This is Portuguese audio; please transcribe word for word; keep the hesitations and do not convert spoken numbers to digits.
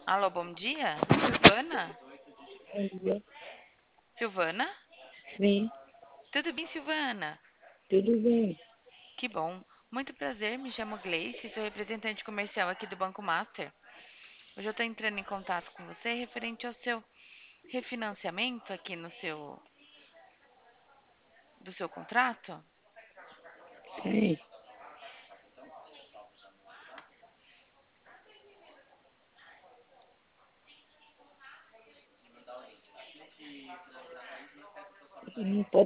Alô, bom dia? Silvana? Bom dia. Silvana? Sim, Tudo bem, Silvana? tudo bem. Que bom. Muito prazer, me chamo Gleice, sou representante comercial aqui do Banco Master. Hoje eu estou entrando em contato com você referente ao seu refinanciamento aqui no seu do seu contrato. Sim. Não pode